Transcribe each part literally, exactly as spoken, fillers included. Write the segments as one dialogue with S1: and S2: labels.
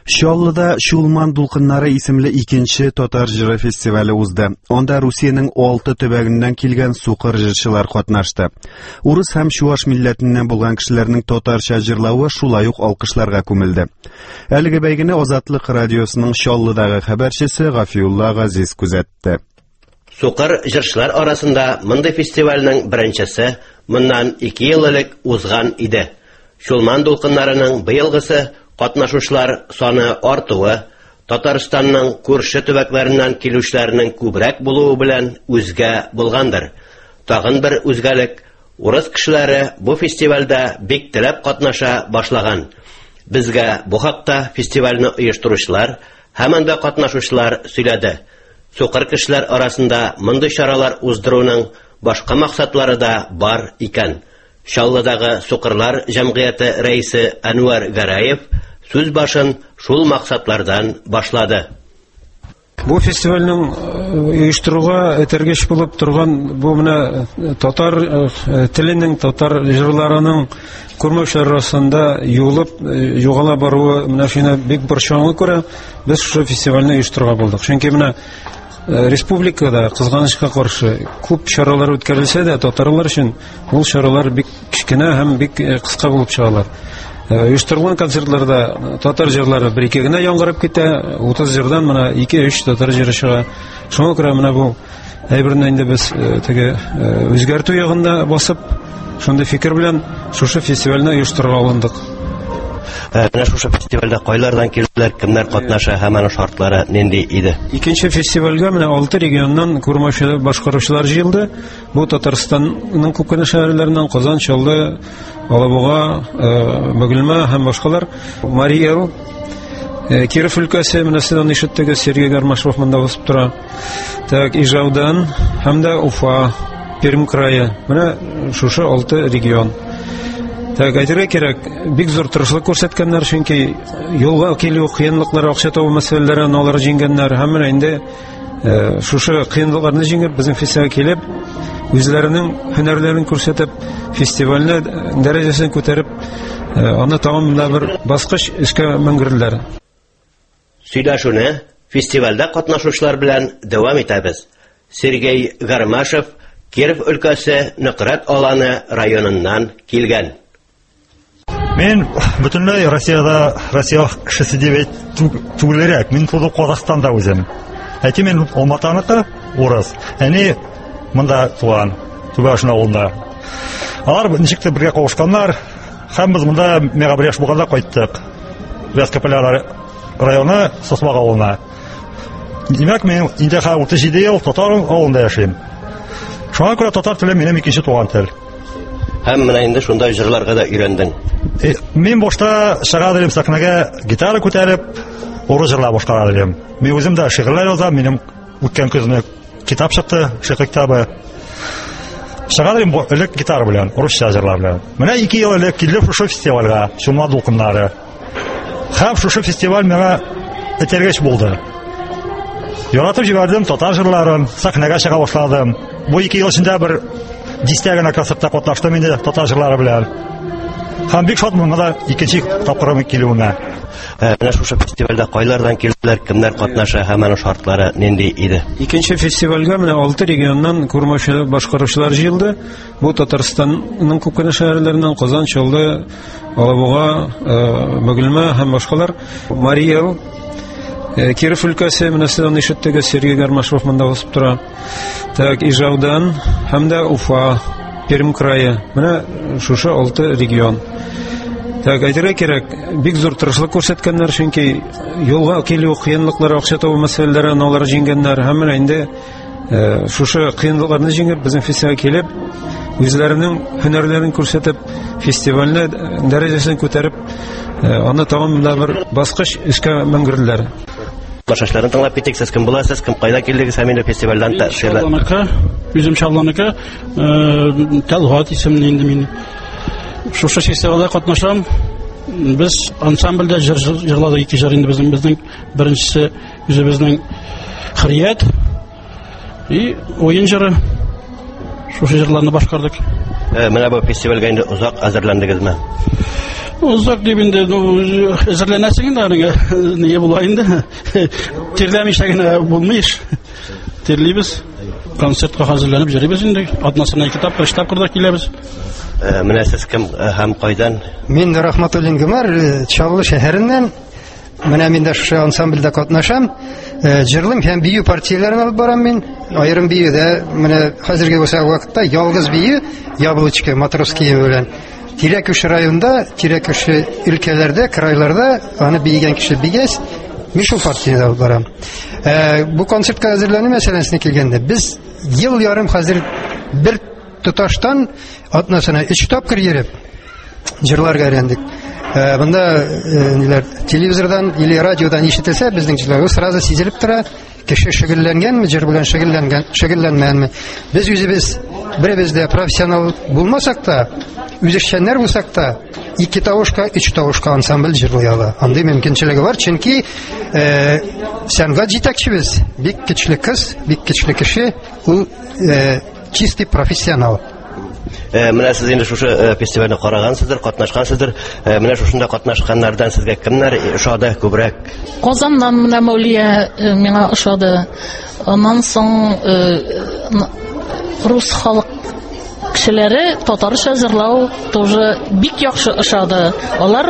S1: Чаллыда Чулман дулкыннары исемле икенче татар җыры фестивале узды. Анда Русиянең алты төбәгеннән килгән сукыр җырчылар катнашты. Урыс һәм чуаш милләтеннән булган кешеләрнең татарча җырлавы шулай ук алкышларга күмелде. Әлеге бәйгене Азатлык радиосының Чаллыдагы хәбәрчесе Гафиулла Газиз күзәтте.
S2: Сукыр җырчылар арасында мондый фестивальнең беренчесе моннан ике ел элек узган иде. Чулман дулкыннарының быелгысы катнашучылар саны артуы, Татарстанның күрше төбәкләреннән килүчеләрнең күбрәк булуы белән үзгә булгандыр. Тагын бер үзгәлек, урыс кешеләре бу фестивальдә бик теләп катнаша башлаган. Безгә бу хакта фестивальне оештыручылар һәм анда катнашучылар сөйләде. Сукыр кешеләр арасында мондый чаралар уздыруның башка максатлары да бар икән. Чаллыдагы Сукырлар җәмгыяте рәисе Әнвәр Гәрәев сүз башын шул максатлардан башлады.
S3: Бу фестивальнең оештыруга этәргеч булып торган бу менә татар теленең, татар җырларының күрмәүчеләр арасында юлып югала баруы менә шуны бик борчуга күрә без шул фестивальне оештыруга булдык. Чөнки менә республикада кызганычка каршы күп чаралар үткәрелсә дә, татарлар өчен ул чаралар бик кичкенә һәм бик кыска булып чыгалар. Оештырылган концертларда татар җырлары бер-ике генә яңгырап китә, утыз җырдан менә ике-өч татар җыры чыга. Шуңа күрә менә бу әйберне инде без теге үзгәртү ягында басып, шундый фикер белән шушы фестивальне оештыруга алындык.
S2: Менә шушы фестивальдә кайлардан килүләр, кемнәр катнаша һәм аның шартлары нинди иде?
S3: Икенче фестивальгә менә алты регионнан күрмәүче башкаручылар җыелды. Бу Татарстанның күп кенә шәһәрләреннән Казан, Чаллы, Алабуга, Бөгелмә һәм башкалар. Марий Эл, Киров өлкәсе, менә сезнең ишеттегез Сергей Гармашев монда басып тора. Так, Ижаудан һәм дә Уфа, Пермь крае. Менә шушы алты регион. Так, әйтергә кирәк, бик зур тырышлык күрсәткәннәр, чөнки юлга килү кыенлыклары, акча табу мәсьәләләрен алар җиңгәннәр. Һәм менә инде шушы кыенлыкларны җиңеп, безнең фестивальгә килеп, үзләренең һөнәрләрен күрсәтеп, фестивальне дәрәҗәсен күтәреп, аны тагын да бер баскыч эшкә менгерделәр.
S2: Сөйләшүне фестивальдә катнашучылар белән дәвам итәбез. Сергей Гармашев Киров өлкәсе Нөкрәт Аланы районыннан килгән.
S4: Мен бөтенләй Россиядә, Россия кешесе дип түгелрәк. Мин туды Казахстанда үзем. Әти мен Алматаныкы урыс. Әни монда туган, Түбәшин авылында. Алар ничек тә бергә кавышканнар. Һәм без монда мегабреш булганда кайттык. Вязкополяр районы Сосмак авылына. Димәк, мен инде һәр утыз җиде ел татар авылында яшим. Шуңа күрә татар теле минем икенче туган тел.
S2: Һәм менә инде шунда җырларга да өйрәндең.
S4: Мин башта шыга дидем сахнәгә гитара күтәреп, урыс җырлар башкара дидем. Мин үзем дә шигырьләр язам, минем үткән көзне китап чыкты, шигырь китабы. Шыга дидем элек гитара белән, урысча җырлар белән. Менә ике ел элек килде шушы фестивальгә, Чулман дулкыннары. Һәм шушы фестиваль миңа этәргеч булды. Яратып җибәрдем татар җырларын, сахнәгә чыга башладым. Бу ике ел эчендә бер дистәгенә концертта катнаштым инде татар җырлары белән. Һәм бик шатмын да икенче тапкырым килүенә.
S2: Менә шушы фестивальдә кайлардан килүләр, кемнәр катнаша һәм аның шартлары нинди иде?
S3: Икенче фестивальгә менә алты регионнан күрмәүче башкаручылар җыелды. Бу Татарстанның күп кенә шәһәрләреннән Казан, Чаллы, Алабуга, Бөгелмә һәм башкалар. Марий Эл, Киров өлкәсе, менә сезнең ишеттегез Сергей Гармашев монда басып тора. Так, Ижаудан һәм дә Уфа, Пермь крае. Менә шушы алты регион. Так, әйтергә кирәк, бик зур тырышлык күрсәткәннәр, чөнки юлга килү кыенлыклары, акча табу мәсьәләләрен алар җиңгәннәр. Һәм менә инде шушы кыенлыкларны җиңеп, безнең фестивальгә килеп, үзләренең һөнәрләрен күрсәтеп, фестивальне дәрәҗәсен күтәреп, аны тагын да бер баскыч эшкә менгерделәр.
S2: Башкаларын тыңлап китик, сез кем буласыз, кем кайда килдегез һәм инде фестивальдән тәэсирләр.
S5: Үзем Чалланыкы, Тәлгат исемле инде мин. Шушы фестивальдә катнашам. Без ансамбльдә җырладык, ике җыр инде безнең безнең беренчесе үзебезнең Хрият и уен җыры. Шушы җырларны башкардык.
S2: Менә бу фестивальгә инде узак әзерләндегезме?
S5: Узак дип инде әзерләнәсең инде, нигә була инде? Тирләмичә генә булмый иш. Тирлибез. Концертка хәзерләнеп йөрибез инде. Атнасына ике тапкыр, өч тапкыр киләбез.
S2: Менә сез кем һәм кайдан?
S6: Мин Рахматуллин Гомәр, Чаллы шәһәреннән. Менә мин дә шушы ансамбльдә катнашам. Җырлыйм һәм бию партияләрен алып барам мин. Аерым биюдә менә хәзерге вакытта ялгыз бию, Яблочко, Матросские белән Тирәкүш районында, Тирәкүш өлкәләрдә, крайларда аны биегән кеше бигәс, мин шул партияне алып барам. Бу концертка әзерләнү мәсьәләсенә килгәндә, без ел ярым хәзер бер тоташтан атнасына өч тапкыр йөреп җырларга өйрәндек. Бunda ниләр телевизордан или радиодан ишетелсә, безнең җырлар сразу сизелеп тора. Кеше шөгыльләнгәнме, җыр белән шөгыльләнгән, шөгыльләнмәгәнме? Без үзебез беребез дә профессионал булмасак та, үзешчәннәр булсак та, ике тавышка, өч тавышка ансамбль җырлый ала. Андый мөмкинчелеге бар, чөнки сәнгать җитәкчебез, бик көчле кыз, бик көчле кеше, ул чистый профессионал.
S2: Менә сез инде шушы фестивальне карагансыздыр, катнашкансыздыр. Менә шушында катнашканнардан сезгә кемнәр ошады күбрәк?
S7: Казаннан менә Мәүлия миңа ошады. Аннан соң рус халык кешеләре татарча җырлау тоже бик яхшы ошады. Алар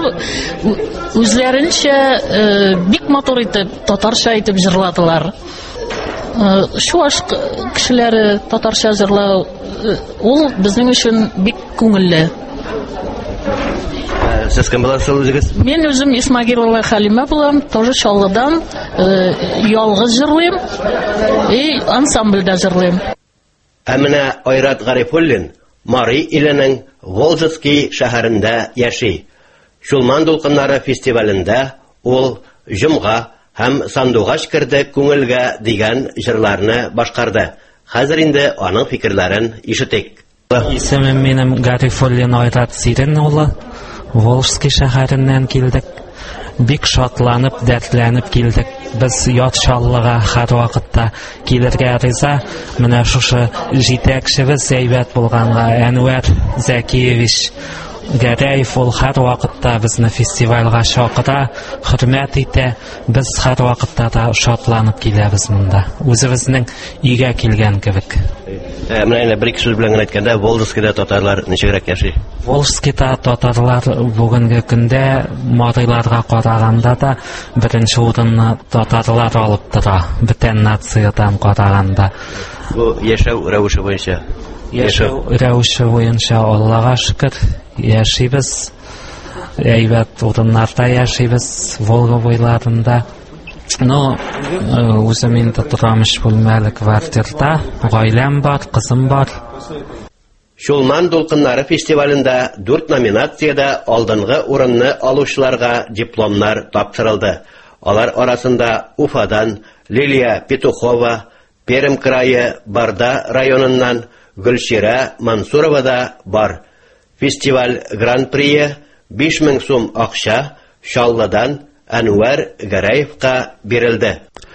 S7: үзләренчә бик матур итеп татарча итеп җырладылар. Шуаш кешеләре татарча җырлау ул безнең өчен бик күңелле.
S2: Сез кем буласыз үзегез?
S7: Мин үзем Исмагилова Халима булам, тоже Чаллыдан ялгыз җырлыйм и ансамбльдә җырлыйм.
S2: Ә менә Айрат Гарифуллин Мари иленең Волжский шәһәрендә яши. Шулман дулкыннары фестивалендә ул җомга һәм сандугач керде күңелгә дигән җырларны башкарды. Хәзер инде аның фикерләрен ишетик.
S8: Исемем минем Гарифуллин Айрат Сирин улы. Волжский шәһәреннән килдек. Бик шатланып, дәртләнеп килдек. Без ят Чаллыга һәр вакытта килергә риза. Менә шушы җитәкчебез әйбәт булганга Әнвәр Зәкиевич Гәрәев ул һәр вакытта безне фестивальгә чакыра, хөрмәт итә. Без һәр вакытта да шатланып киләбез монда. Үзебезнең өйгә килгән кебек.
S2: Менә инде бер кеше белән әйткәндә, Волжскийда татарлар ничегрәк яши?
S8: Волжскийда татарлар бүгенге көндә мариларга караганда да беренче урынны татарлар алып тора, бөтен нациyaдан караганда.
S2: Бу яшәү рәвеше буенча.
S8: Яшәү рәвеше буенча Аллага шөкер яшибез. Әйбәт урыннарда яшибез, Волга буйларында. Ну, үзем инде торам өч бүлмәле квартирада, гаиләм бар, кызым бар.
S2: Шулман дулкыннары фестивалендә дүрт номинациядә алдынгы урынны алучыларга дипломнар тапшырылды. Алар арасында Уфадан Лилия Петухова, Пермь крае Барда районыннан Гөлширә Мансурова да бар. Фестиваль гран-прие биш мең сум акча Чаллыдан Әнвәр Гәрәевка бирелде.